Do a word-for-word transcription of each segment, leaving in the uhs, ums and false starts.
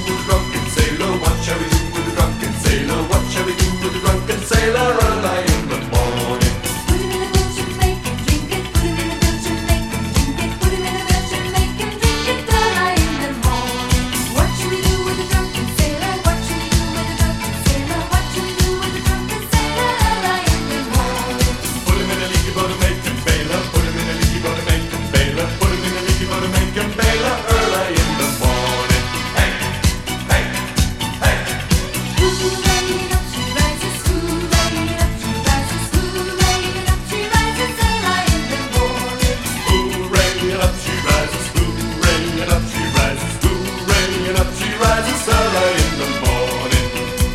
with the drunken sailor? What shall we do with the drunken sailor? What shall we do with the drunken sailor early in the morning? Put him in a Belgian, make him drink it. Put him in a Belgian, make him drink it. Put him in a Belgian, make him drink it early in the morning. What shall we do with the drunken sailor? What shall we do with the drunken sailor? What shall we do with the drunken sailor early in the morning? Put him in a leaky boat and make him bailor. Put him in a leaky boat and make him bailor. Put him in a leaky boat and make him bailor early in the morning. Hey, hey, hey. Hooray it up, she rises. Hooray it up, she rises. Hooray it up, she rises early in the morning. Hooray it up, she rises. Hooray it up, she rises. Hooray it up, she rises early in the morning.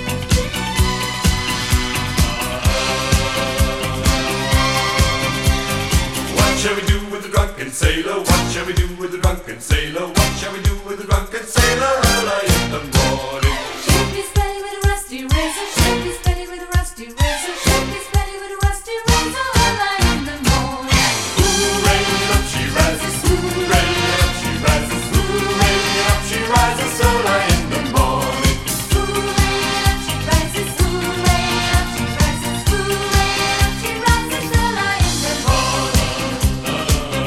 What shall we do with the drunken sailor? What shall we do with the drunken sailor? What shall we do with the drunken sailor early in the morning? Shake his belly with a rusty razor. Shake his belly with a rusty razor. Shake his belly with a rusty razor early in the morning. Hooray it up, she rises. Hooray it up, she rises. Hooray it up, she rises early in the morning. Hooray it up, she rises. Hooray it up, she rises. Hooray it up, she rises early in the morning.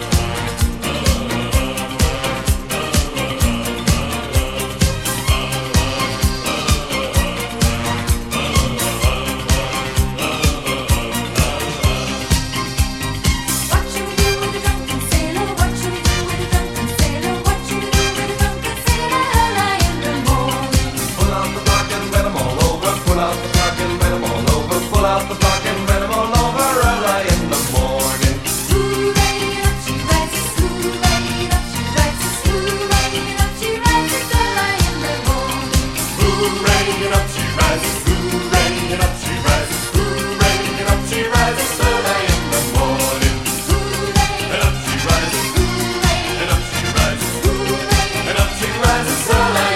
What shall we do with the drunken sailor? What shall we do with the drunken sailor? What shall we do with the drunken sailor early in the morning? Pull out the block and let 'em all over. Pull out the block and let 'em all over. Pull out the block and let 'em all over early in the morning. Hooray it up, she rises. Hooray it up, she rises. Hooray it up, she rises early in the morning. Hooray it up, she rises. Hooray it up, she rises. Hooray it up, she rises early in the morning. Hooray And up she rises. hooray And up she rises. hooray And up she rises early